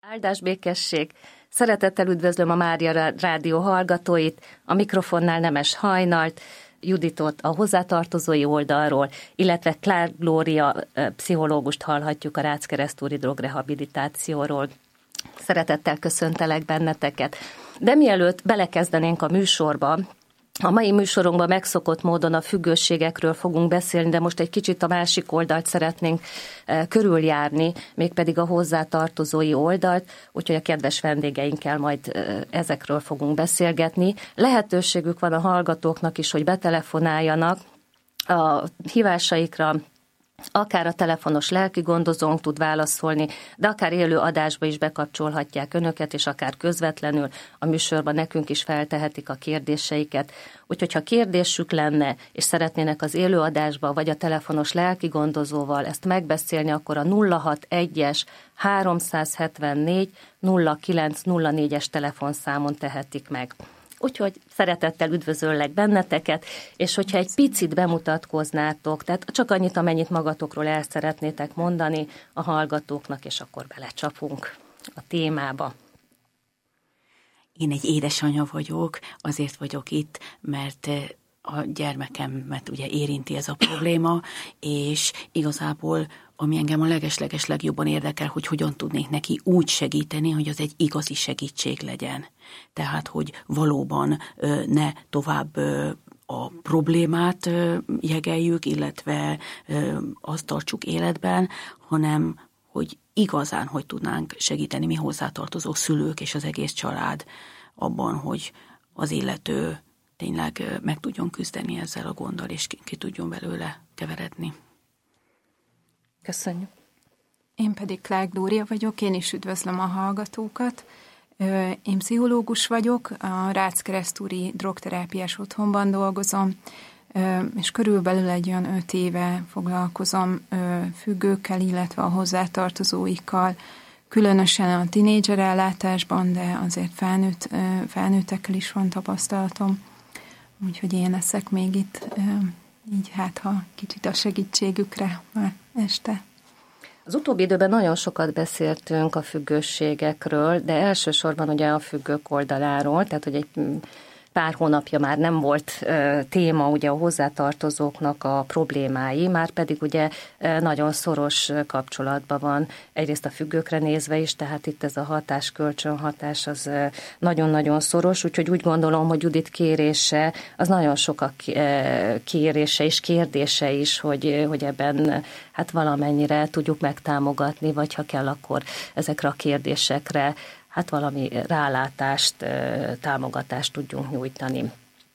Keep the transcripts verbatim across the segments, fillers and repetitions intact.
Áldás békesség! Szeretettel üdvözlöm a Mária Rádió hallgatóit, a mikrofonnál Nemes Hajnalt, Juditot a hozzátartozói oldalról, illetve Clark Gloria pszichológust hallhatjuk a Rácz-Keresztúri drogrehabilitációról. Szeretettel köszöntelek benneteket. De mielőtt belekezdenénk a műsorba, a mai műsorunkban megszokott módon a függőségekről fogunk beszélni, de most egy kicsit a másik oldalt szeretnénk körüljárni, mégpedig a hozzátartozói oldalt, úgyhogy a kedves vendégeinkkel majd ezekről fogunk beszélgetni. Lehetőségük van a hallgatóknak is, hogy betelefonáljanak a hívásaikra, akár a telefonos lelki gondozónk tud válaszolni, de akár élő adásba is bekapcsolhatják önöket, és akár közvetlenül a műsorban nekünk is feltehetik a kérdéseiket. Úgyhogy ha kérdésük lenne, és szeretnének az élő adásba, vagy a telefonos lelki gondozóval ezt megbeszélni, akkor a nulla hatvanegy háromszázhetvennégy nulla kilenc nulla négyes telefonszámon tehetik meg. Úgyhogy szeretettel üdvözöllek benneteket, és hogyha egy picit bemutatkoznátok, tehát csak annyit, amennyit magatokról el szeretnétek mondani a hallgatóknak, és akkor belecsapunk a témába. Én egy édesanyja vagyok, azért vagyok itt, mert a gyermekemet ugye érinti ez a probléma, és igazából ami engem a leges-leges legjobban érdekel, hogy hogyan tudnék neki úgy segíteni, hogy az egy igazi segítség legyen. Tehát, hogy valóban ne tovább a problémát jegeljük, illetve azt tartsuk életben, hanem hogy igazán hogy tudnánk segíteni mi hozzátartozó szülők és az egész család abban, hogy az illető tényleg meg tudjon küzdeni ezzel a gonddal, és ki, ki tudjon belőle keveredni. Köszönjük. Én pedig Clark Gloria vagyok, én is üdvözlöm a hallgatókat. Én pszichológus vagyok, a Rácz-Keresztúri drogterápiás otthonban dolgozom, és körülbelül egy olyan öt éve foglalkozom függőkkel, illetve a hozzátartozóikkal, különösen a tinédzser ellátásban, de azért felnőtt, felnőttekkel is van tapasztalatom. Úgyhogy én leszek még itt, így hát ha kicsit a segítségükre már este. Az utóbbi időben nagyon sokat beszéltünk a függőségekről, de elsősorban ugye a függők oldaláról, tehát hogy egy pár hónapja már nem volt uh, téma ugye a hozzátartozóknak a problémái, már pedig ugye uh, nagyon szoros kapcsolatban van egyrészt a függőkre nézve is, tehát itt ez a hatás, kölcsönhatás az uh, nagyon-nagyon szoros, úgyhogy úgy gondolom, hogy Judit kérése, az nagyon sok a uh, kérése és kérdése is, hogy, uh, hogy ebben uh, hát valamennyire tudjuk megtámogatni, vagy ha kell, akkor ezekre a kérdésekre hát valami rálátást, támogatást tudjunk nyújtani.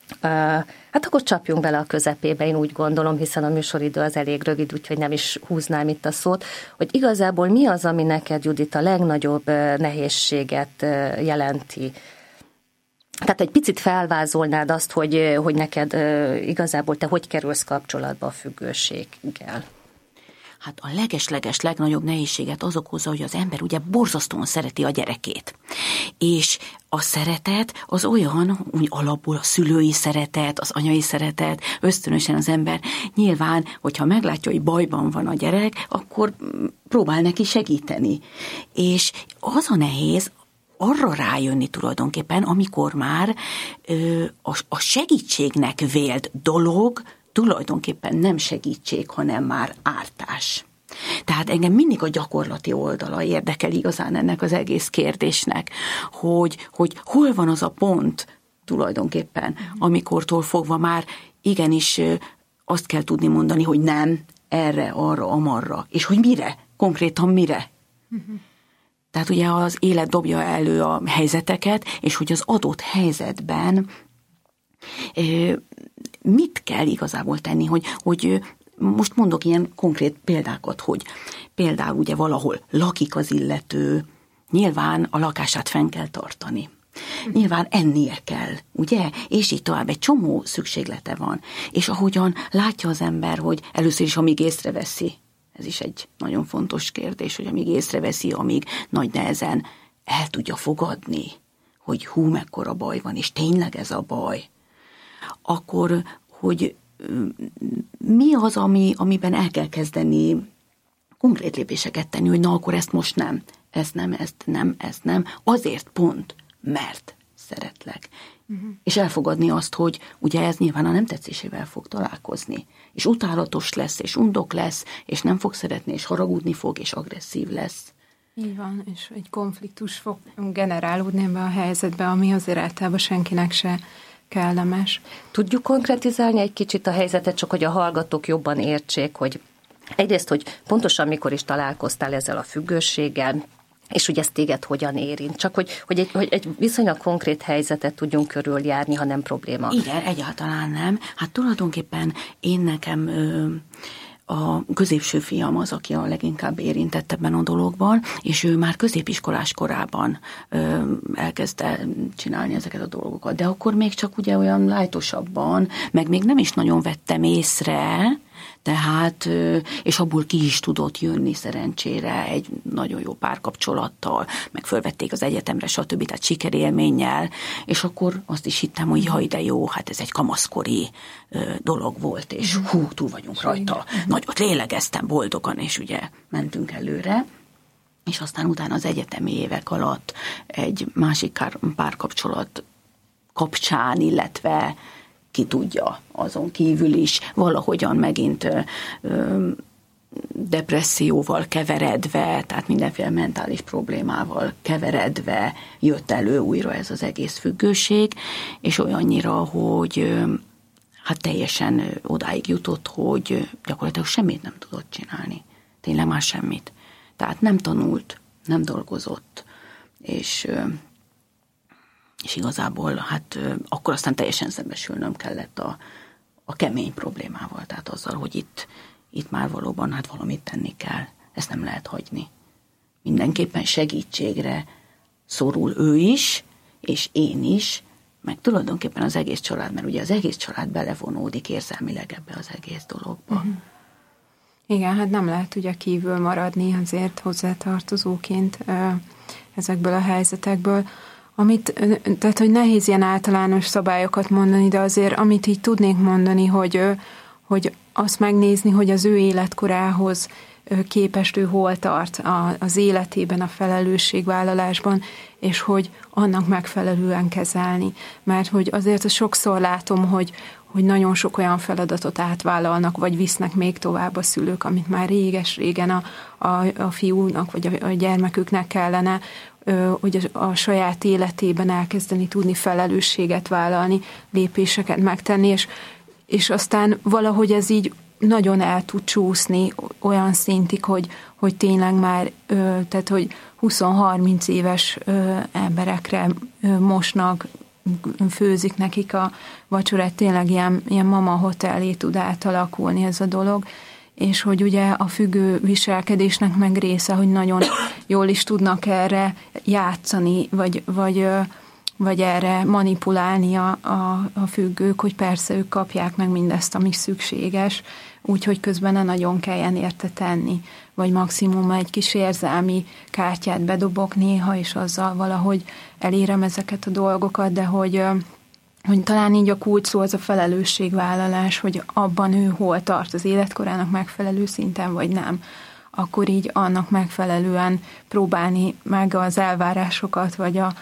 Hát akkor csapjunk bele a közepébe, én úgy gondolom, hiszen a műsoridő az elég rövid, úgyhogy nem is húznám itt a szót, hogy igazából mi az, ami neked, Judit, a legnagyobb nehézséget jelenti? Tehát egy picit felvázolnád azt, hogy, hogy neked igazából te hogy kerülsz kapcsolatba a függőséggel? Hát a leges-leges legnagyobb nehézséget az okozza, hogy az ember ugye borzasztóan szereti a gyerekét. És a szeretet az olyan, úgy alapból a szülői szeretet, az anyai szeretet, ösztönösen az ember nyilván, hogyha meglátja, hogy bajban van a gyerek, akkor próbál neki segíteni. És az a nehéz, arra rájönni tulajdonképpen, amikor már ö, a, a segítségnek vélt dolog tulajdonképpen nem segítség, hanem már ártás. Tehát engem mindig a gyakorlati oldala érdekel igazán ennek az egész kérdésnek, hogy, hogy hol van az a pont tulajdonképpen, amikortól fogva már igenis azt kell tudni mondani, hogy nem, erre, arra, amarra, és hogy mire, konkrétan mire. Uh-huh. Tehát ugye az élet dobja elő a helyzeteket, és hogy az adott helyzetben mit kell igazából tenni, hogy, hogy most mondok ilyen konkrét példákat, hogy például ugye valahol lakik az illető, nyilván a lakását fenn kell tartani. Nyilván ennie kell, ugye? És így tovább egy csomó szükséglete van. És ahogyan látja az ember, hogy először is amíg észreveszi, ez is egy nagyon fontos kérdés, hogy amíg észreveszi, amíg nagy nehezen el tudja fogadni, hogy hú, mekkora baj van, és tényleg ez a baj, akkor, hogy mi az, ami, amiben el kell kezdeni konkrét lépéseket tenni, hogy na, akkor ezt most nem, ez nem, ezt nem, ezt nem, azért pont, mert szeretlek. Uh-huh. És elfogadni azt, hogy ugye ez nyilván a nem tetszésével fog találkozni, és utálatos lesz, és undok lesz, és nem fog szeretni, és haragudni fog, és agresszív lesz. Így van, és egy konfliktus fog generálódni ebbe a helyzetbe, ami azért általában senkinek se kellemes. Tudjuk konkretizálni egy kicsit a helyzetet, csak hogy a hallgatók jobban értsék, hogy egyrészt, hogy pontosan mikor is találkoztál ezzel a függőséggel, és hogy ez téged hogyan érint. Csak hogy, hogy, egy, hogy egy viszonylag konkrét helyzetet tudjunk körüljárni, ha nem probléma. Igen, egyáltalán nem. Hát tulajdonképpen én nekem ö, a középső fiam az, aki a leginkább érintett ebben a dologban, és ő már középiskolás korában ö, elkezdte csinálni ezeket a dolgokat. De akkor még csak ugye olyan lájtosabban, meg még nem is nagyon vettem észre, tehát, és abból ki is tudott jönni szerencsére egy nagyon jó párkapcsolattal, meg fölvették az egyetemre, stb. Tehát sikerélménnyel, és akkor azt is hittem, hogy jaj, de jó, hát ez egy kamaszkori dolog volt, és hú, túl vagyunk rajta. Nagyot lélegeztem boldogan, és ugye mentünk előre. És aztán utána az egyetemi évek alatt egy másik párkapcsolat kapcsán, illetve ki tudja, azon kívül is valahogyan megint ö, ö, depresszióval keveredve, tehát mindenféle mentális problémával keveredve jött elő újra ez az egész függőség, és olyannyira, hogy ö, hát teljesen odáig jutott, hogy gyakorlatilag semmit nem tudott csinálni. Tényleg már semmit. Tehát nem tanult, nem dolgozott, és... Ö, és igazából hát akkor aztán teljesen szembesülnöm kellett a, a kemény problémával, tehát azzal, hogy itt, itt már valóban hát valamit tenni kell, ezt nem lehet hagyni. Mindenképpen segítségre szorul ő is, és én is, meg tulajdonképpen az egész család, mert ugye az egész család belevonódik érzelmileg ebbe az egész dologba. Uh-huh. Igen, hát nem lehet ugye kívül maradni azért hozzátartozóként ezekből a helyzetekből. Amit, tehát, hogy nehéz ilyen általános szabályokat mondani, de azért, amit így tudnék mondani, hogy, hogy azt megnézni, hogy az ő életkorához képest ő hol tart az életében, a felelősségvállalásban, és hogy annak megfelelően kezelni. Mert hogy azért sokszor látom, hogy, hogy nagyon sok olyan feladatot átvállalnak, vagy visznek még tovább a szülők, amit már réges-régen a, a, a fiúnak, vagy a, a gyermeküknek kellene, hogy a saját életében elkezdeni tudni felelősséget vállalni, lépéseket megtenni, és, és aztán valahogy ez így nagyon el tud csúszni olyan szintig, hogy, hogy tényleg már, tehát hogy húsz-harminc éves emberekre mosnak, főzik nekik a vacsorát, tényleg ilyen, ilyen mama hotelé tud átalakulni ez a dolog, és hogy ugye a függő viselkedésnek meg része, hogy nagyon jól is tudnak erre játszani, vagy, vagy, vagy erre manipulálni a, a, a függők, hogy persze ők kapják meg mindezt, ami szükséges, úgyhogy közben ne nagyon kelljen érte tenni, vagy maximum egy kis érzelmi kártyát bedobok néha, és azzal valahogy elérem ezeket a dolgokat, de hogy... hogy talán így a kulcs szó az a felelősségvállalás, hogy abban ő hol tart az életkorának megfelelő szinten, vagy nem. Akkor így annak megfelelően próbálni meg az elvárásokat, vagy a,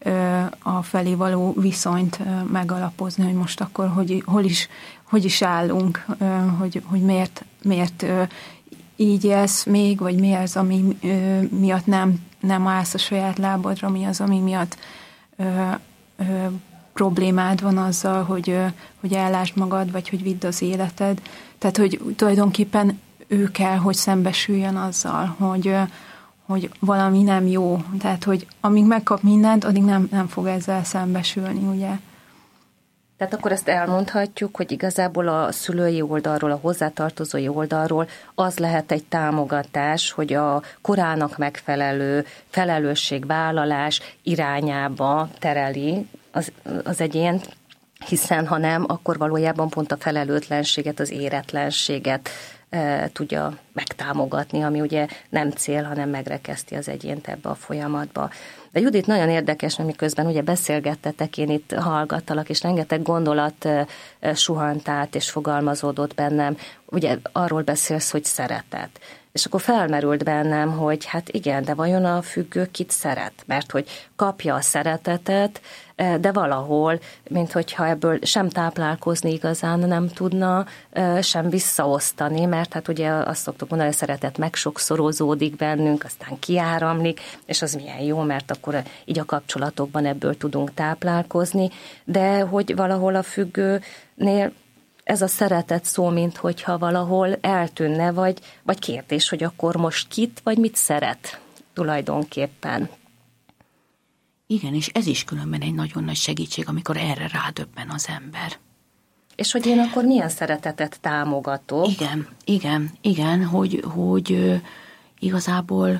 a felé való viszonyt megalapozni, hogy most akkor hogy, hol is, hogy is állunk, hogy, hogy miért, miért így élsz még, vagy mi az, ami miatt nem, nem állsz a saját lábadra, mi az, ami miatt problémád van azzal, hogy, hogy ellásd magad, vagy hogy vidd az életed. Tehát, hogy tulajdonképpen ő kell, hogy szembesüljön azzal, hogy, hogy valami nem jó. Tehát, hogy amíg megkap mindent, addig nem, nem fog ezzel szembesülni, ugye? Tehát akkor ezt elmondhatjuk, hogy igazából a szülői oldalról, a hozzátartozói oldalról az lehet egy támogatás, hogy a korának megfelelő felelősségvállalás irányába tereli az, az egyént, hiszen ha nem, akkor valójában pont a felelőtlenséget, az éretlenséget e, tudja megtámogatni, ami ugye nem cél, hanem megrekeszti az egyént ebbe a folyamatba. De Judit, nagyon érdekes, mert miközben ugye beszélgettetek, én itt hallgattalak, és rengeteg gondolat e, e, suhant át és fogalmazódott bennem. Ugye arról beszélsz, hogy szeretet. És akkor felmerült bennem, hogy hát igen, de vajon a függő kit szeret? Mert hogy kapja a szeretetet, de valahol, mint hogyha ebből sem táplálkozni igazán nem tudna, sem visszaosztani, mert hát ugye azt szoktuk mondani, hogy a szeretet megsokszorozódik bennünk, aztán kiáramlik, és az milyen jó, mert akkor így a kapcsolatokban ebből tudunk táplálkozni, de hogy valahol a függőnél ez a szeretet szó, mint hogyha valahol eltűnne, vagy, vagy kérdés, hogy akkor most kit, vagy mit szeret tulajdonképpen. Igen, és ez is különben egy nagyon nagy segítség, amikor erre rádöbben az ember. És hogy én akkor milyen szeretetet támogatok? Igen, igen, igen, hogy, hogy ö, igazából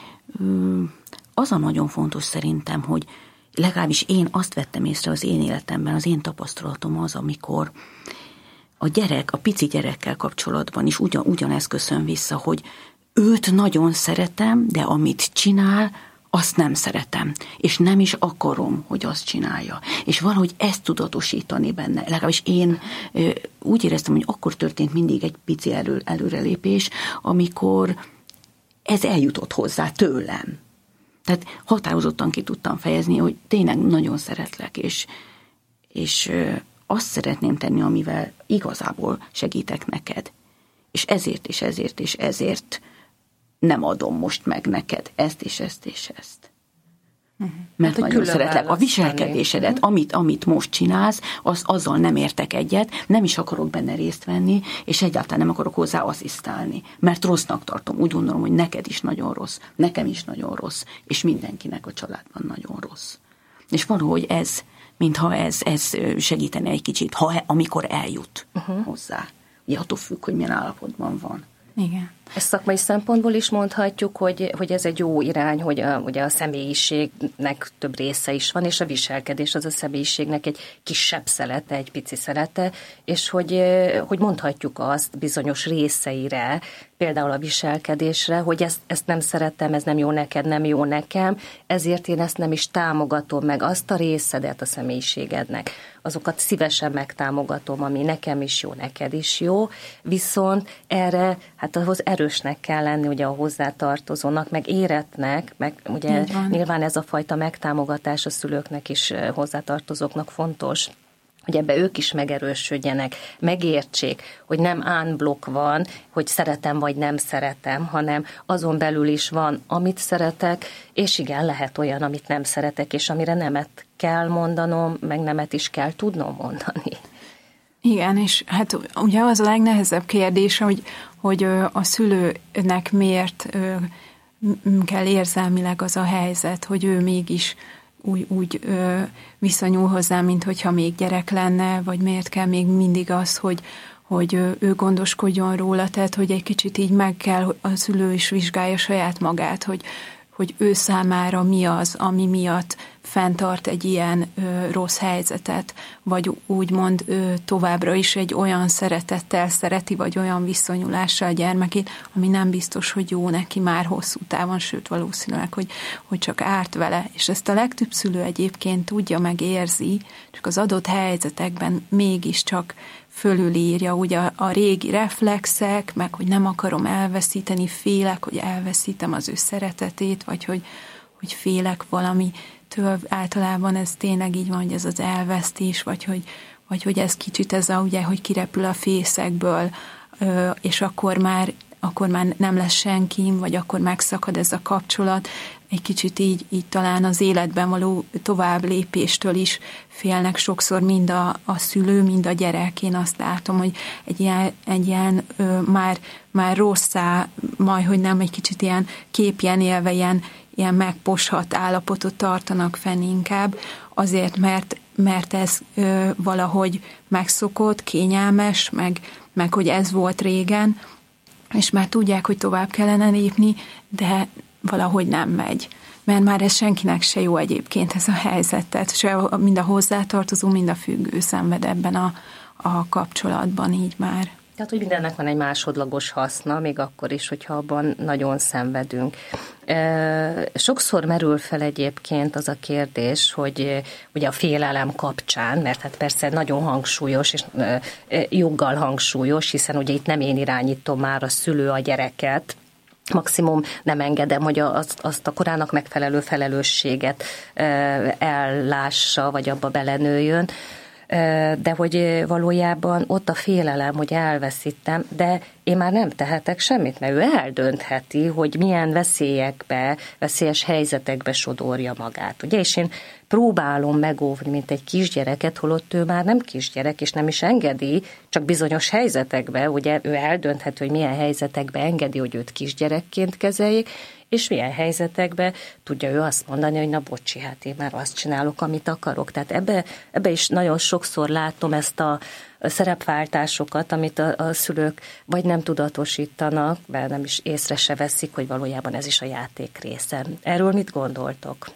ö, az a nagyon fontos szerintem, hogy legalábbis én azt vettem észre az én életemben, az én tapasztalatom az, amikor a gyerek, a pici gyerekkel kapcsolatban is ugyan, ugyanezt köszön vissza, hogy őt nagyon szeretem, de amit csinál, azt nem szeretem, és nem is akarom, hogy azt csinálja. És valahogy ezt tudatosítani benne. Legalábbis én ö, úgy éreztem, hogy akkor történt mindig egy pici elő, előrelépés, amikor ez eljutott hozzá tőlem. Tehát határozottan ki tudtam fejezni, hogy tényleg nagyon szeretlek, és, és ö, azt szeretném tenni, amivel igazából segítek neked. És ezért, és ezért, és ezért nem adom most meg neked ezt, és ezt, és ezt. Uh-huh. Mert hát, nagyon szeretlek. A viselkedésedet, uh-huh. amit, amit most csinálsz, az, azzal nem értek egyet, nem is akarok benne részt venni, és egyáltalán nem akarok hozzá asszisztálni. Mert rossznak tartom. Úgy gondolom, hogy neked is nagyon rossz, nekem is nagyon rossz, és mindenkinek a családban nagyon rossz. És valahogy ez, mintha ez, ez segítene egy kicsit, ha, amikor eljut uh-huh. hozzá. Ugye attól függ, hogy milyen állapotban van. Igen. Ezt szakmai szempontból is mondhatjuk, hogy, hogy ez egy jó irány, hogy a, ugye a személyiségnek több része is van, és a viselkedés az a személyiségnek egy kisebb szelete, egy pici szelete, és hogy, hogy mondhatjuk azt bizonyos részeire, például a viselkedésre, hogy ezt, ezt nem szeretem, ez nem jó neked, nem jó nekem, ezért én ezt nem is támogatom meg, azt a részedet a személyiségednek. Azokat szívesen megtámogatom, ami nekem is jó, neked is jó, viszont erre, hát ahhoz erősnek kell lenni ugye a hozzátartozónak, meg éretnek, meg ugye nyilván ez a fajta megtámogatás a szülőknek is hozzátartozóknak fontos, hogy ebbe ők is megerősödjenek, megértsék, hogy nem unblock van, hogy szeretem vagy nem szeretem, hanem azon belül is van, amit szeretek, és igen, lehet olyan, amit nem szeretek, és amire nemet kell mondanom, meg nemet is kell tudnom mondani. Igen, és hát ugye az a legnehezebb kérdés, hogy, hogy a szülőnek miért kell érzelmileg az a helyzet, hogy ő mégis úgy, úgy ö, viszonyul hozzá, mint hogyha még gyerek lenne, vagy miért kell még mindig az, hogy, hogy ő gondoskodjon róla, tehát hogy egy kicsit így meg kell, a szülő is vizsgálja saját magát, hogy, hogy ő számára mi az, ami miatt fenntart egy ilyen ö, rossz helyzetet, vagy úgymond ö, továbbra is egy olyan szeretettel szereti, vagy olyan viszonyulással a gyermekét, ami nem biztos, hogy jó neki már hosszú távon, sőt valószínűleg, hogy, hogy csak árt vele. És ezt a legtöbb szülő egyébként tudja, meg érzi, csak az adott helyzetekben mégiscsak fölülírja ugye a, a régi reflexek, meg hogy nem akarom elveszíteni, félek, hogy elveszítem az ő szeretetét, vagy hogy, hogy félek valami től, általában ez tényleg így van, hogy ez az elvesztés, vagy hogy, vagy hogy ez kicsit ez a, ugye, hogy kirepül a fészekből, és akkor már, akkor már nem lesz senkim, vagy akkor megszakad ez a kapcsolat. Egy kicsit így, így talán az életben való tovább lépéstől is félnek sokszor mind a, a szülő, mind a gyerek. Én azt látom, hogy egy ilyen, egy ilyen ö, már, már rosszá, majd hogy nem egy kicsit ilyen képjen élve, ilyen, ilyen megposhat állapotot tartanak fenn inkább, azért, mert, mert ez ö, valahogy megszokott, kényelmes, meg, meg hogy ez volt régen, és már tudják, hogy tovább kellene lépni, de valahogy nem megy. Mert már ez senkinek se jó egyébként ez a helyzet. Tehát se mind a hozzátartozó, mind a függő szenved ebben a, a kapcsolatban így már. Tehát, hogy mindennek van egy másodlagos haszna, még akkor is, hogyha abban nagyon szenvedünk. Sokszor merül fel egyébként az a kérdés, hogy ugye a félelem kapcsán, mert hát persze nagyon hangsúlyos, és joggal hangsúlyos, hiszen ugye itt nem én irányítom már a szülő a gyereket, maximum nem engedem, hogy az, azt a korának megfelelő felelősséget ellássa, vagy abba belenőjön, de hogy valójában ott a félelem, hogy elveszítem, de én már nem tehetek semmit, mert ő eldöntheti, hogy milyen veszélyekbe, veszélyes helyzetekbe sodorja magát. Ugye? És én próbálom megóvni, mint egy kisgyereket, holott ő már nem kisgyerek, és nem is engedi, csak bizonyos helyzetekbe, ugye ő eldönthető, hogy milyen helyzetekbe engedi, hogy őt kisgyerekként kezeljék, és milyen helyzetekben tudja ő azt mondani, hogy na bocsi, hát én már azt csinálok, amit akarok. Tehát ebbe, ebbe is nagyon sokszor látom ezt a szerepváltásokat, amit a, a szülők vagy nem tudatosítanak, mert nem is észre se veszik, hogy valójában ez is a játék része. Erről mit gondoltok?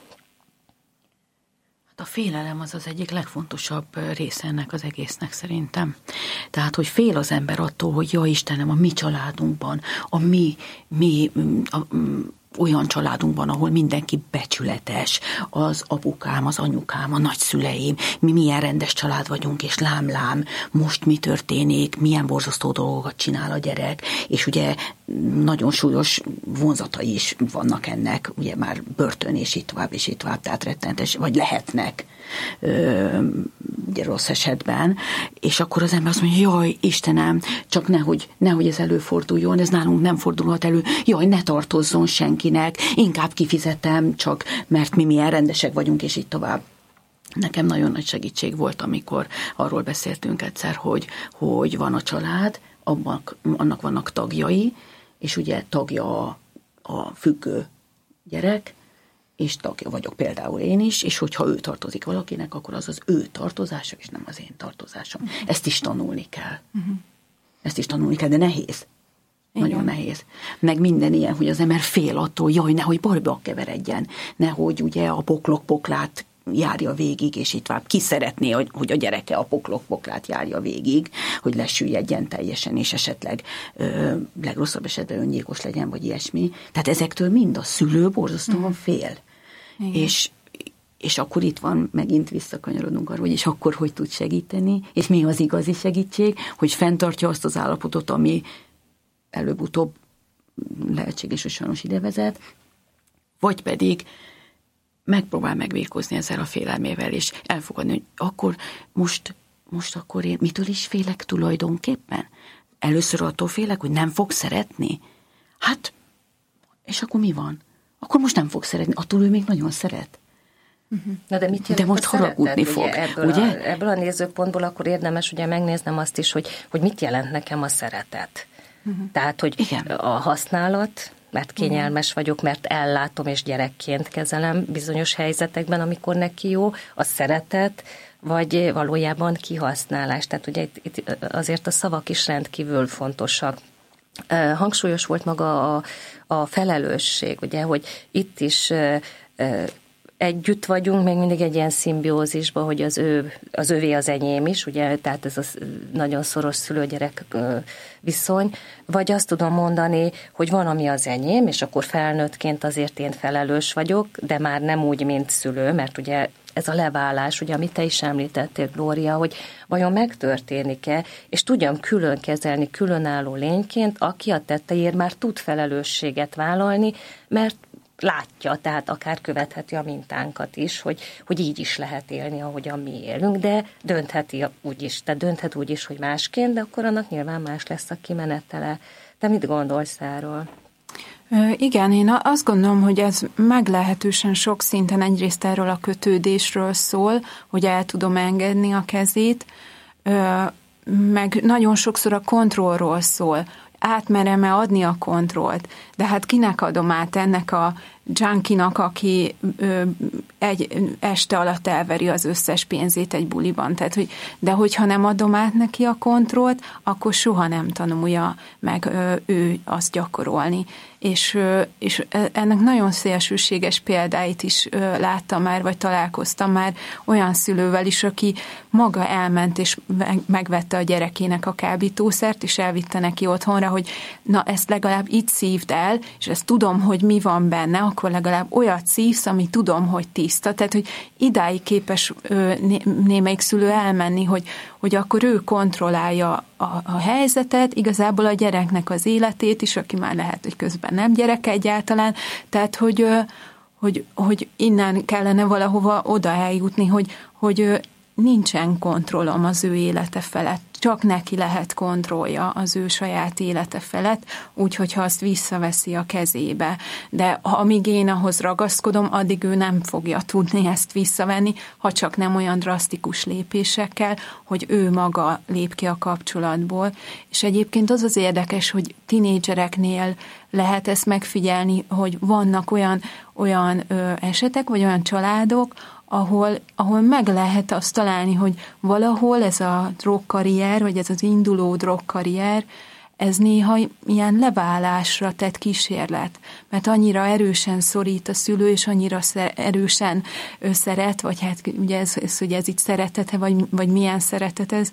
A félelem az az egyik legfontosabb része ennek az egésznek szerintem. Tehát, hogy fél az ember attól, hogy ja Istenem, a mi családunkban, a mi, mi a, a, olyan családunkban, ahol mindenki becsületes, az apukám, az anyukám, a nagyszüleim, mi milyen rendes család vagyunk, és lám-lám, most mi történik, milyen borzasztó dolgokat csinál a gyerek, és ugye nagyon súlyos vonzatai is vannak ennek, ugye már börtön, és itt tovább, és itt tovább, tehát rettentes, vagy lehetnek, ugye rossz esetben, és akkor az ember azt mondja, jaj, Istenem, csak nehogy, nehogy ez előforduljon, ez nálunk nem fordulhat elő, jaj, ne tartozzon senkinek, inkább kifizetem, csak mert mi milyen rendesek vagyunk, és így tovább. Nekem nagyon nagy segítség volt, amikor arról beszéltünk egyszer, hogy, hogy van a család, abban, annak vannak tagjai, és ugye tagja a, a függő gyerek, és tagja vagyok például én is, és hogyha ő tartozik valakinek, akkor az az ő tartozása, és nem az én tartozásom. Uh-huh. Ezt is tanulni kell. Uh-huh. Ezt is tanulni kell, de nehéz. Igen. Nagyon nehéz. Meg minden ilyen, hogy az ember fél attól, jaj, nehogy bajba keveredjen, nehogy ugye a poklok-poklát járja végig, és itt tovább. Ki szeretné, hogy, hogy a gyereke a poklok-poklát járja végig, hogy lesüllyedjen teljesen, és esetleg ö, legrosszabb esetben öngyilkos legyen, vagy ilyesmi. Tehát ezektől mind a szülő borzasztóan fél. És, és akkor itt van, megint visszakanyarodunk arra, hogy és akkor hogy tud segíteni, és mi az igazi segítség, hogy fenntartja azt az állapotot, ami előbb-utóbb lehetséges, hogy sajnos ide vezet, vagy pedig megpróbál megbírkozni ezzel a félelmével, és elfogadni, hogy akkor most, most akkor én mitől is félek tulajdonképpen? Először attól félek, hogy nem fog szeretni? Hát, és akkor mi van? Akkor most nem fog szeretni, attól ő még nagyon szeret. Na de mit de most haragudni fog, ugye? Ebből, ugye? A, ebből a nézőpontból akkor érdemes ugye megnéznem azt is, hogy, hogy mit jelent nekem a szeretet. Uh-huh. Tehát, hogy igen. A használat, mert kényelmes vagyok, mert ellátom és gyerekként kezelem bizonyos helyzetekben, amikor neki jó, a szeretet, vagy valójában kihasználás. Tehát ugye itt, itt azért a szavak is rendkívül fontosak. Hangsúlyos volt maga a, a felelősség, ugye, hogy itt is együtt vagyunk, még mindig egy ilyen szimbiózisban, hogy az, ő, az övé az enyém is, ugye, tehát ez a nagyon szoros szülő-gyerek viszony, vagy azt tudom mondani, hogy van, ami az enyém, és akkor felnőttként azért én felelős vagyok, de már nem úgy, mint szülő, mert ugye ez a leválás, ugye, amit te is említettél, Glória, hogy vajon megtörténik-e, és tudjam külön kezelni, különálló lényként, aki a tetteiért már tud felelősséget vállalni, mert látja, tehát akár követheti a mintánkat is, hogy, hogy így is lehet élni, ahogyan mi élünk, de döntheti úgy is, tehát dönthet úgy is, hogy másként, de akkor annak nyilván más lesz a kimenetele. Te mit gondolsz erről? Igen, én azt gondolom, hogy ez meglehetősen sok szinten egyrészt erről a kötődésről szól, hogy el tudom engedni a kezét, meg nagyon sokszor a kontrollról szól, átmerem-e adni a kontrollt, de hát kinek adom át, ennek a junkinak, aki ö, egy este alatt elveri az összes pénzét egy buliban. Tehát, hogy, de hogyha nem adom át neki a kontrollt, akkor soha nem tanulja meg ö, ő azt gyakorolni. És, ö, és ennek nagyon szélsőséges példáit is ö, láttam már, vagy találkoztam már olyan szülővel is, aki maga elment, és megvette a gyerekének a kábítószert, és elvitte neki otthonra, hogy na ezt legalább így szívd el, és ezt tudom, hogy mi van benne, akkor amikor legalább olyat szívsz, ami tudom, hogy tiszta. Tehát, hogy idáig képes ö, némelyik szülő elmenni, hogy, hogy akkor ő kontrollálja a, a helyzetet, igazából a gyereknek az életét is, aki már lehet, hogy közben nem gyerek egyáltalán. Tehát, hogy, ö, hogy, hogy innen kellene valahova oda eljutni, hogy, hogy ö, nincsen kontrollom az ő élete felett, csak neki lehet kontrollja az ő saját élete felett, úgyhogy ha azt visszaveszi a kezébe. De amíg én ahhoz ragaszkodom, addig ő nem fogja tudni ezt visszavenni, ha csak nem olyan drasztikus lépésekkel, hogy ő maga lép ki a kapcsolatból. És egyébként az az érdekes, hogy tinédzsereknél lehet ezt megfigyelni, hogy vannak olyan, olyan ö, esetek, vagy olyan családok, ahol, ahol meg lehet azt találni, hogy valahol ez a drogkarrier, vagy ez az induló drogkarrier, ez néha ilyen leválásra tett kísérlet, mert annyira erősen szorít a szülő, és annyira erősen szeret, vagy hát ugye ez, ez, ugye ez itt szeretete, vagy, vagy milyen szeretet ez,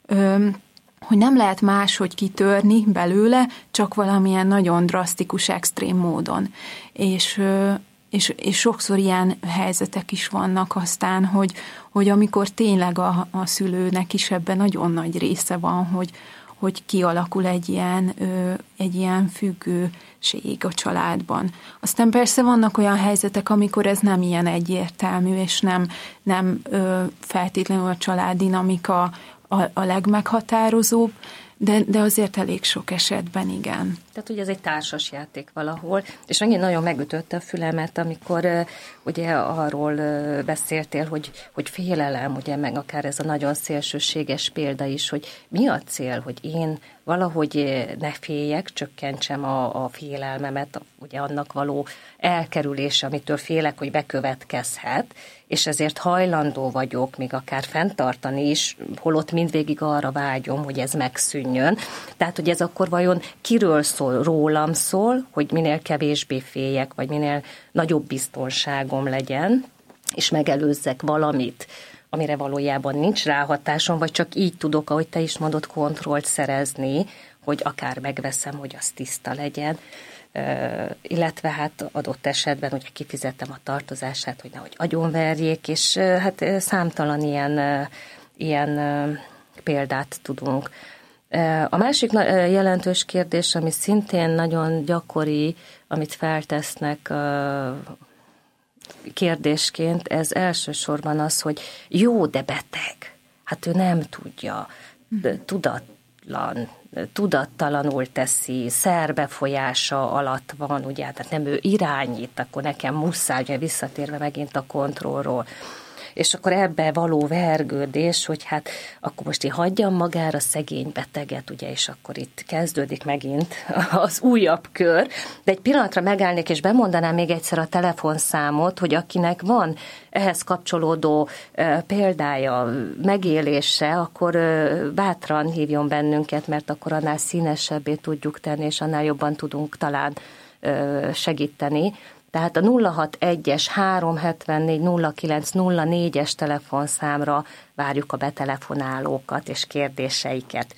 hogy nem lehet máshogy kitörni belőle, csak valamilyen nagyon drasztikus, extrém módon. És És, és sokszor ilyen helyzetek is vannak aztán, hogy, hogy amikor tényleg a, a szülőnek is ebben nagyon nagy része van, hogy, hogy kialakul egy ilyen, ö, egy ilyen függőség a családban. Aztán persze vannak olyan helyzetek, amikor ez nem ilyen egyértelmű, és nem, nem ö, feltétlenül a családdinamika a, a legmeghatározóbb, De, de azért elég sok esetben igen. Tehát ugye ez egy társas játék valahol, és megint nagyon megütötte a fülemet, amikor uh, ugye arról uh, beszéltél, hogy, hogy félelem, ugye meg akár ez a nagyon szélsőséges példa is, hogy mi a cél, hogy én valahogy ne féljek, csökkentsem a, a félelmemet, ugye annak való elkerülése, amitől félek, hogy bekövetkezhet, és ezért hajlandó vagyok még akár fenntartani is, holott mindvégig arra vágyom, hogy ez megszűnjön. Tehát, hogy ez akkor vajon kiről szól, rólam szól, hogy minél kevésbé féljek, vagy minél nagyobb biztonságom legyen, és megelőzzek valamit, amire valójában nincs ráhatásom, vagy csak így tudok, ahogy te is mondod, kontrollt szerezni, hogy akár megveszem, hogy az tiszta legyen, Uh, illetve hát adott esetben ugye kifizettem a tartozását, hogy nehogy agyonverjék, és uh, hát uh, számtalan ilyen, uh, ilyen uh, példát tudunk. Uh, a másik uh, jelentős kérdés, ami szintén nagyon gyakori, amit feltesznek uh, kérdésként, ez elsősorban az, hogy jó, de beteg. Hát ő nem tudja, tudatlan, tudattalanul teszi, szerbefolyása alatt van, ugye, tehát nem ő irányít, akkor nekem muszáj, ugye visszatérve megint a kontrollról. És akkor ebbe való vergődés, hogy hát akkor most én hagyjam magára szegény beteget, ugye, és akkor itt kezdődik megint az újabb kör. De egy pillanatra megállnék, és bemondanám még egyszer a telefonszámot, hogy akinek van ehhez kapcsolódó uh, példája, megélése, akkor uh, bátran hívjon bennünket, mert akkor annál színesebbé tudjuk tenni, és annál jobban tudunk talán uh, segíteni. Tehát a nulla hatvanegy három hetvennégy nulla kilenc nulla négyes telefonszámra várjuk a betelefonálókat és kérdéseiket.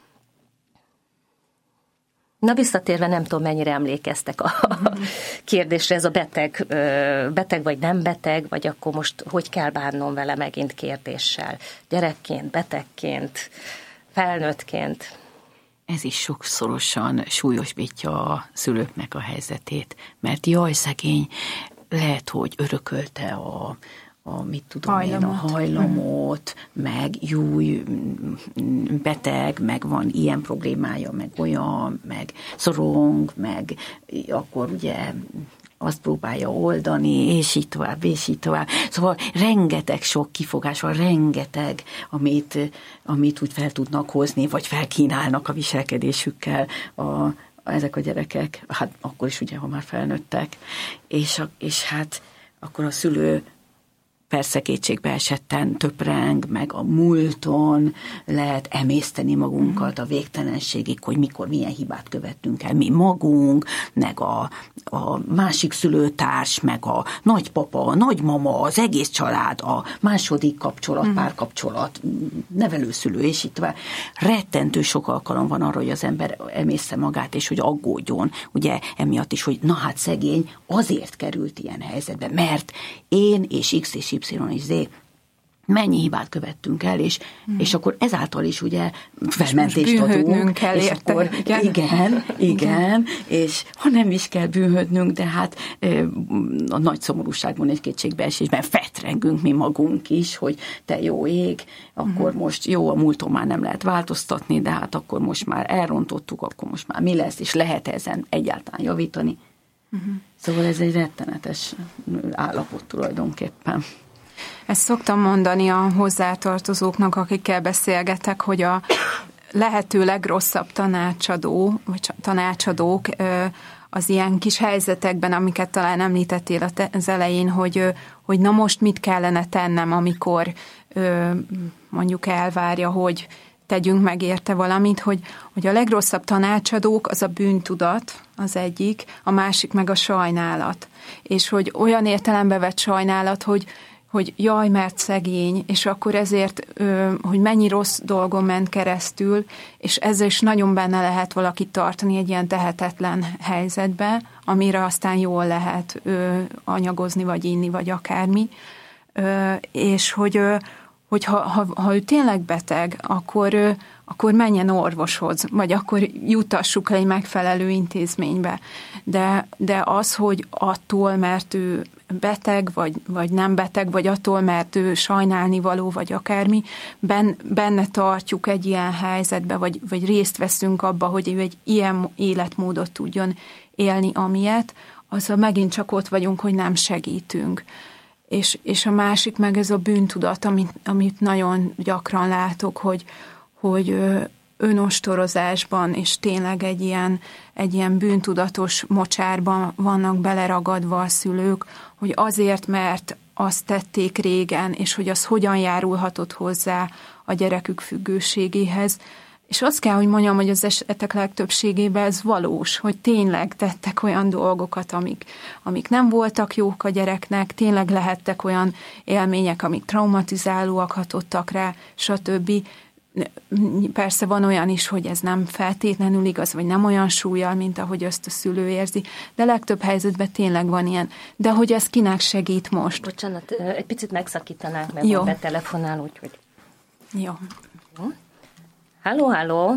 Na, visszatérve, nem tudom, mennyire emlékeztek a kérdésre, ez a beteg, beteg vagy nem beteg, vagy akkor most hogy kell bánnom vele megint kérdéssel. Gyerekként, betegként, felnőttként. Ez is sokszorosan súlyosbítja a szülőknek a helyzetét, mert jaj, szegény, lehet, hogy örökölte a, a mit tudom hajlamot. én, a hajlamot, meg júj, beteg, meg van ilyen problémája, meg olyan, meg szorong, meg akkor ugye azt próbálja oldani, és így tovább, és így tovább. Szóval rengeteg sok kifogás van, rengeteg, amit, amit úgy fel tudnak hozni, vagy felkínálnak a viselkedésükkel a, ezek a gyerekek, hát akkor is ugye, ha már felnőttek, és, és hát akkor a szülő persze kétségbe esetten töpreng, meg a múlton lehet emészteni magunkat a végtelenségig, hogy mikor milyen hibát követtünk el mi magunk, meg a, a másik szülőtárs, meg a nagypapa, a nagymama, az egész család, a második kapcsolat, párkapcsolat, nevelőszülő, és itt tovább. Rettentő sok alkalom van arra, hogy az ember emészze magát, és hogy aggódjon, ugye emiatt is, hogy na hát szegény azért került ilyen helyzetbe, mert én és X és Y és Z mennyi hibát követtünk el, és, hmm. és akkor ezáltal is ugye felmentést adunk. Kell és érte. Akkor, igen, igen, igen, és ha nem is kell bűnhődnünk, de hát a nagy szomorúságban és kétségbeesésben fetrengünk mi magunk is, hogy te jó ég, akkor hmm. most jó, a múlton már nem lehet változtatni, de hát akkor most már elrontottuk, akkor most már mi lesz, és lehet ezen egyáltalán javítani. Hmm. Szóval ez egy rettenetes állapot tulajdonképpen. Ezt szoktam mondani a hozzátartozóknak, akikkel beszélgetek, hogy a lehető legrosszabb tanácsadó, vagy tanácsadók az ilyen kis helyzetekben, amiket talán említettél az elején, hogy, hogy na most mit kellene tennem, amikor mondjuk elvárja, hogy tegyünk meg érte valamit, hogy, hogy a legrosszabb tanácsadók az a bűntudat, az egyik, a másik meg a sajnálat. És hogy olyan értelembe vett sajnálat, hogy hogy jaj, mert szegény, és akkor ezért, hogy mennyi rossz dolgon ment keresztül, és ezzel is nagyon benne lehet valakit tartani egy ilyen tehetetlen helyzetbe, amire aztán jól lehet anyagozni, vagy inni, vagy akármi. És hogy, hogy ha, ha, ha ő tényleg beteg, akkor, akkor menjen orvoshoz, vagy akkor jutassuk egy megfelelő intézménybe. De, de az, hogy attól, mert ő beteg, vagy, vagy nem beteg, vagy attól, mert ő sajnálni való, vagy akármi, ben, benne tartjuk egy ilyen helyzetbe, vagy, vagy részt veszünk abba, hogy ő egy ilyen életmódot tudjon élni, amilyet, azzal megint csak ott vagyunk, hogy nem segítünk. És, és a másik meg ez a bűntudat, amit, amit nagyon gyakran látok, hogy, hogy önostorozásban, és tényleg egy ilyen, egy ilyen bűntudatos mocsárban vannak beleragadva a szülők, hogy azért, mert azt tették régen, és hogy az hogyan járulhatott hozzá a gyerekük függőségéhez. És azt kell, hogy mondjam, hogy az esetek legtöbbségében ez valós, hogy tényleg tettek olyan dolgokat, amik, amik nem voltak jók a gyereknek, tényleg lehettek olyan élmények, amik traumatizálóak hatottak rá, stb. Persze van olyan is, hogy ez nem feltétlenül igaz, vagy nem olyan súllyal, mint ahogy azt a szülő érzi, de legtöbb helyzetben tényleg van ilyen. De hogy ez kinek segít most? Bocsánat, egy picit megszakítanánk, mert Jó. betelefonál, úgyhogy... Jó. Jó. Halló, halló!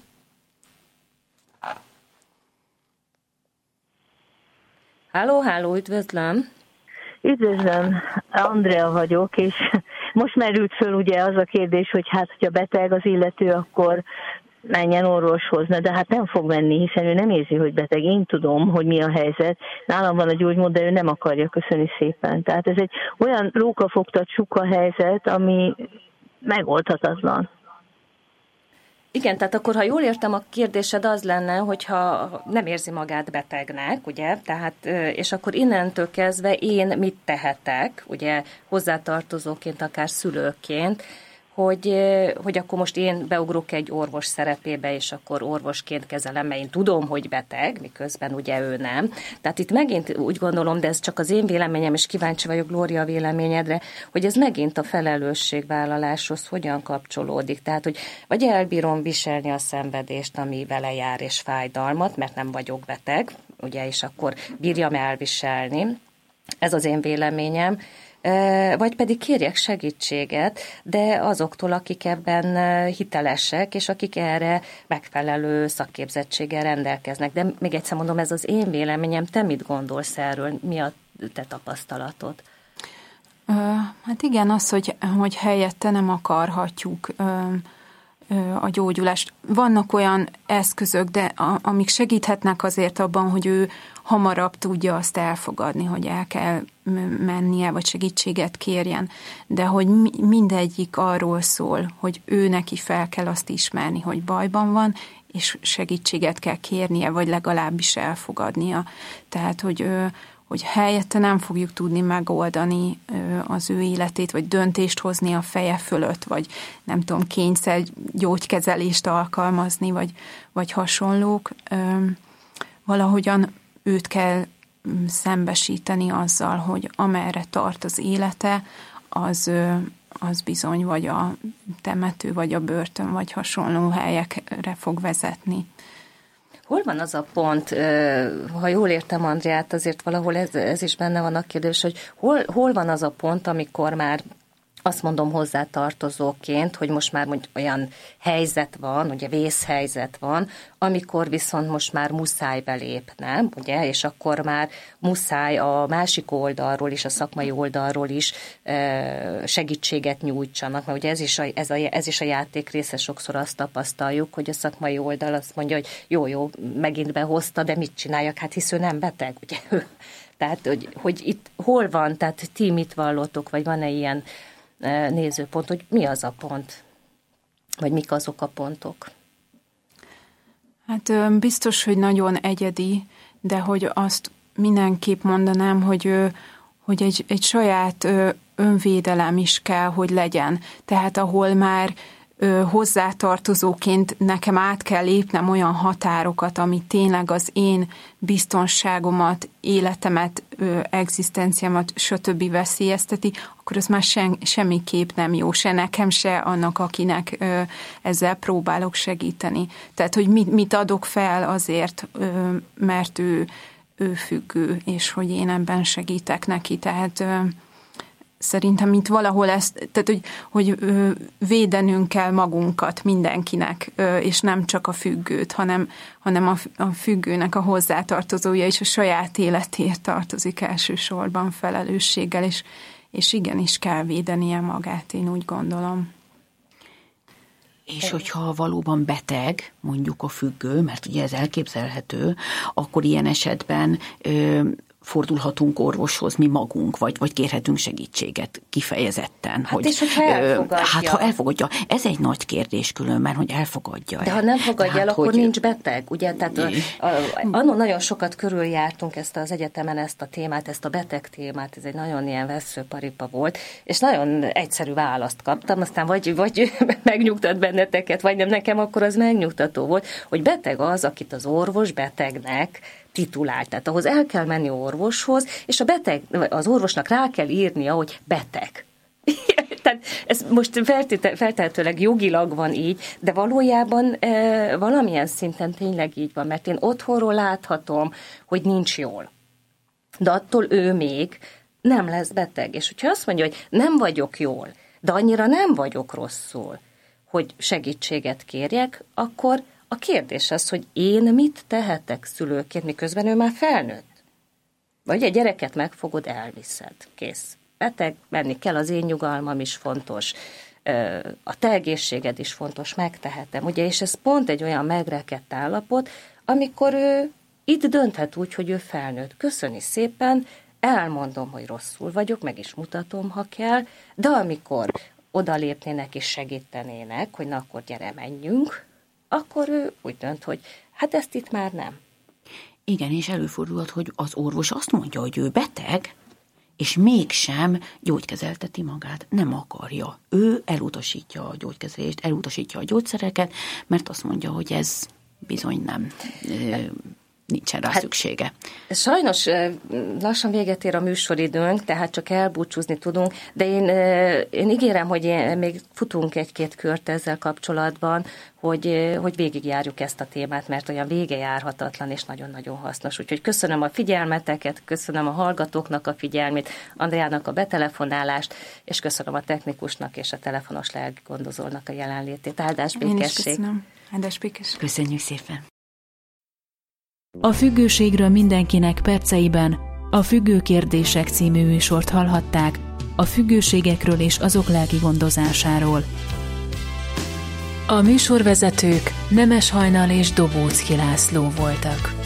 Halló, halló, üdvözlöm! Üdvözlöm, Andrea vagyok, és most merült föl ugye az a kérdés, hogy hát, hogyha beteg az illető, akkor menjen orvoshoz, de hát nem fog menni, hiszen ő nem érzi, hogy beteg. Én tudom, hogy mi a helyzet. Nálam van a gyógymód, de ő nem akarja, köszöni szépen. Tehát ez egy olyan rókafogtat csuka helyzet, ami megoldhatatlan. Igen, tehát akkor, ha jól értem, a kérdésed az lenne, hogyha nem érzi magát betegnek, ugye, tehát, és akkor innentől kezdve én mit tehetek, ugye, hozzátartozóként, akár szülőként, hogy, hogy akkor most én beugrok egy orvos szerepébe, és akkor orvosként kezelem, mert én tudom, hogy beteg, miközben ugye ő nem. Tehát itt megint úgy gondolom, de ez csak az én véleményem, és kíváncsi vagyok Glória véleményedre, hogy ez megint a felelősségvállaláshoz hogyan kapcsolódik. Tehát, hogy vagy elbírom viselni a szenvedést, ami vele jár, és fájdalmat, mert nem vagyok beteg, ugye, és akkor bírjam elviselni. Ez az én véleményem. Vagy pedig kérjek segítséget, de azoktól, akik ebben hitelesek, és akik erre megfelelő szakképzettséggel rendelkeznek. De még egyszer mondom, ez az én véleményem, te mit gondolsz erről, mi a te tapasztalatod? Hát igen, az, hogy, hogy helyette nem akarhatjuk a gyógyulást. Vannak olyan eszközök, de a, amik segíthetnek azért abban, hogy ő hamarabb tudja azt elfogadni, hogy el kell mennie, vagy segítséget kérjen, de hogy mindegyik arról szól, hogy ő neki fel kell azt ismerni, hogy bajban van, és segítséget kell kérnie, vagy legalábbis elfogadnia. Tehát, hogy, hogy hogy helyette nem fogjuk tudni megoldani az ő életét, vagy döntést hozni a feje fölött, vagy nem tudom, kényszer gyógykezelést alkalmazni, vagy, vagy hasonlók. Valahogyan őt kell szembesíteni azzal, hogy amerre tart az élete, az, az bizony vagy a temető, vagy a börtön, vagy hasonló helyekre fog vezetni. Hol van az a pont, ha jól értem Andreát, azért valahol ez, ez is benne van a kérdés, hogy hol, hol van az a pont, amikor már azt mondom hozzátartozóként, hogy most már olyan helyzet van, ugye vészhelyzet van, amikor viszont most már muszáj belépnem, ugye, és akkor már muszáj a másik oldalról is, a szakmai oldalról is segítséget nyújtsanak, mert ugye ez is a, ez a, ez is a játék része, sokszor azt tapasztaljuk, hogy a szakmai oldal azt mondja, hogy jó, jó, megint behozta, de mit csináljak, hát hisz ő nem beteg, ugye. Tehát, hogy, hogy itt hol van, tehát ti mit vallotok, vagy van-e ilyen nézőpont, hogy mi az a pont, vagy mik azok a pontok? Hát biztos, hogy nagyon egyedi, de hogy azt mindenképp mondanám, hogy, hogy egy, egy saját önvédelem is kell, hogy legyen. Tehát ahol már hozzátartozóként nekem át kell lépnem olyan határokat, ami tényleg az én biztonságomat, életemet, egzisztenciámat, stb. Veszélyezteti, akkor az már sem, semmiképp nem jó, se nekem, se annak, akinek ezzel próbálok segíteni. Tehát, hogy mit, mit adok fel azért, mert ő, ő függő, és hogy én ebben segítek neki. Tehát szerintem itt valahol ezt, tehát hogy, hogy védenünk kell magunkat mindenkinek, és nem csak a függőt, hanem, hanem a, a függőnek a hozzátartozója és a saját életért tartozik elsősorban felelősséggel, és, és igenis kell védenie magát, én úgy gondolom. És hogyha valóban beteg, mondjuk a függő, mert ugye ez elképzelhető, akkor ilyen esetben ö, fordulhatunk orvoshoz mi magunk, vagy, vagy kérhetünk segítséget kifejezetten. Hát hogy, és hogyha elfogadja. Hát ha elfogadja. Ez egy nagy kérdés különben, hogy elfogadja. De ha nem fogadja Tehát, el, akkor hogy... nincs beteg, ugye? Tehát a, a, anno nagyon sokat körüljártunk ezt az egyetemen, ezt a témát, ezt a beteg témát, ez egy nagyon ilyen vesszőparipa volt, és nagyon egyszerű választ kaptam, aztán vagy, vagy megnyugtat benneteket, vagy nem, nekem akkor az megnyugtató volt, hogy beteg az, akit az orvos betegnek titulált. Tehát ahhoz el kell menni orvoshoz, és a beteg, az orvosnak rá kell írnia, hogy beteg. Tehát ez most feltehetőleg jogilag van így, de valójában e, valamilyen szinten tényleg így van, mert én otthonról láthatom, hogy nincs jól. De attól ő még nem lesz beteg. És hogyha azt mondja, hogy nem vagyok jól, de annyira nem vagyok rosszul, hogy segítséget kérjek, akkor a kérdés az, hogy én mit tehetek szülőként, miközben ő már felnőtt. Vagy egy gyereket megfogod, elviszed. Kész. Beteg, menni kell, az én nyugalmam is fontos, a te egészséged is fontos, megtehetem. Ugye, és ez pont egy olyan megrekedt állapot, amikor ő itt dönthet úgy, hogy ő felnőtt. Köszöni szépen, elmondom, hogy rosszul vagyok, meg is mutatom, ha kell, de amikor odalépnének és segítenének, hogy na akkor gyere, menjünk, akkor ő úgy dönt, hogy hát ezt itt már nem. Igen, és előfordulhat, hogy az orvos azt mondja, hogy ő beteg, és mégsem gyógykezelteti magát, nem akarja. Ő elutasítja a gyógykezelést, elutasítja a gyógyszereket, mert azt mondja, hogy ez bizony nem, nincsen rá hát, szüksége. Sajnos lassan véget ér a műsoridőnk, tehát csak elbúcsúzni tudunk, de én, én ígérem, hogy én, még futunk egy-két kört ezzel kapcsolatban, hogy, hogy végigjárjuk ezt a témát, mert olyan vége járhatatlan és nagyon-nagyon hasznos. Úgyhogy köszönöm a figyelmeteket, köszönöm a hallgatóknak a figyelmét, Andreának a betelefonálást, és köszönöm a technikusnak és a telefonos lelkigondozónak a jelenlétét. Áldás békesség. Én is köszönöm. Áldás békesség. Köszönjük szépen. A függőségről mindenkinek perceiben a Függő kérdések című műsort hallhatták, a függőségekről és azok lelki gondozásáról. A műsorvezetők Nemes Hajnal és Dobóczky László voltak.